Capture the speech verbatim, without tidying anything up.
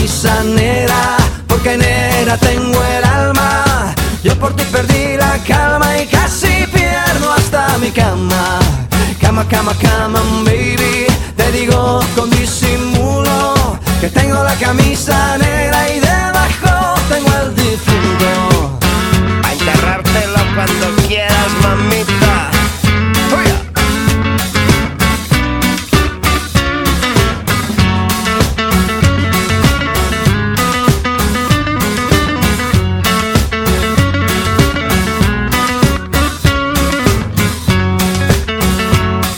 camisa negra, porque negra tengo el alma. Yo por ti perdí la calma y casi pierdo hasta mi cama. Cama, cama, cama, baby, te digo con disimulo que tengo la camisa negra y de